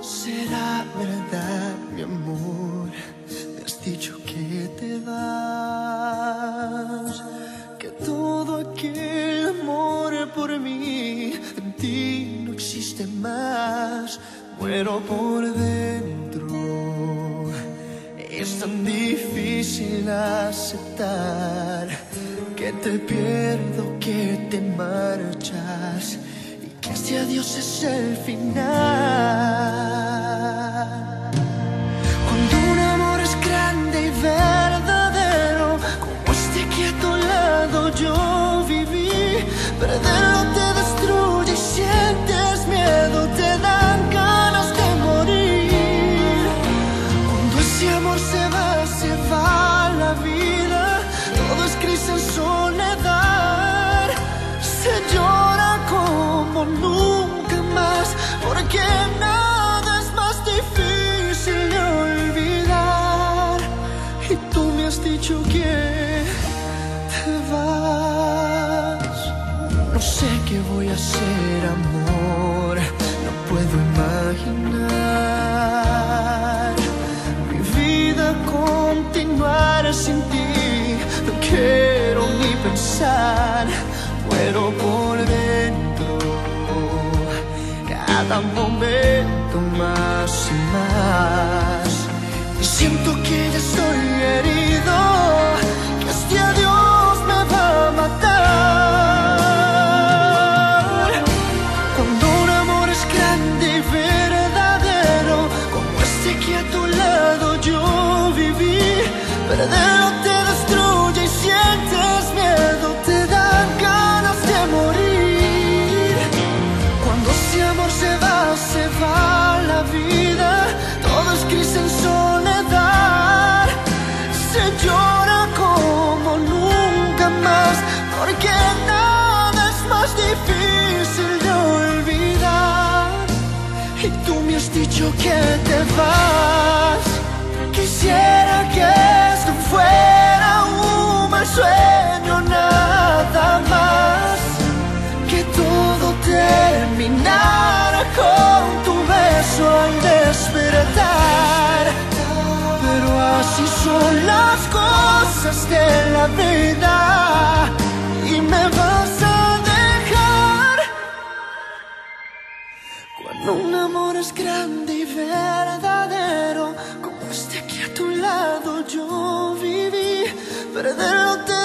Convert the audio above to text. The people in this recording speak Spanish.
será verdad, mi amor. Me has dicho que te vas, que todo aquel amor por mí en ti no existe más. Muero por dentro, es tan difícil aceptar que te pierdo, que te marchas y que este adiós es el final. Cuando un amor es grande y verdadero, como este que a tu lado yo viví, perderlo te destruye y sientes miedo, te dan ganas de morir. Cuando ese amor se va la vida, todo es gris en soledad. Se llora como nunca más, porque nada es más difícil de olvidar. Y tú me has dicho que te vas. No sé qué voy a hacer, amor, no puedo imaginar mi vida continuar sin ti. No quiero ni pensar, muero por dentro, cada momento más y más. Y siento que ya estoy herido, que este adiós me va a matar. Cuando un amor es grande y verdadero, como este que a tu lado yo viví, perderlo te destruye y sientes miedo, te dan ganas de morir. Cuando ese amor se va la vida, todo es gris en soledad. Se llora como nunca más, porque nada es más difícil de olvidar. Y tú me has dicho que te vas. Quisiera que esto fuera un mal sueño, nada más, que todo terminara con tu beso al despertar. Pero así son las cosas de la vida y me vas a dejar. Cuando un amor es grande y verdadero, como este que a tu lado yo viví, perderlo te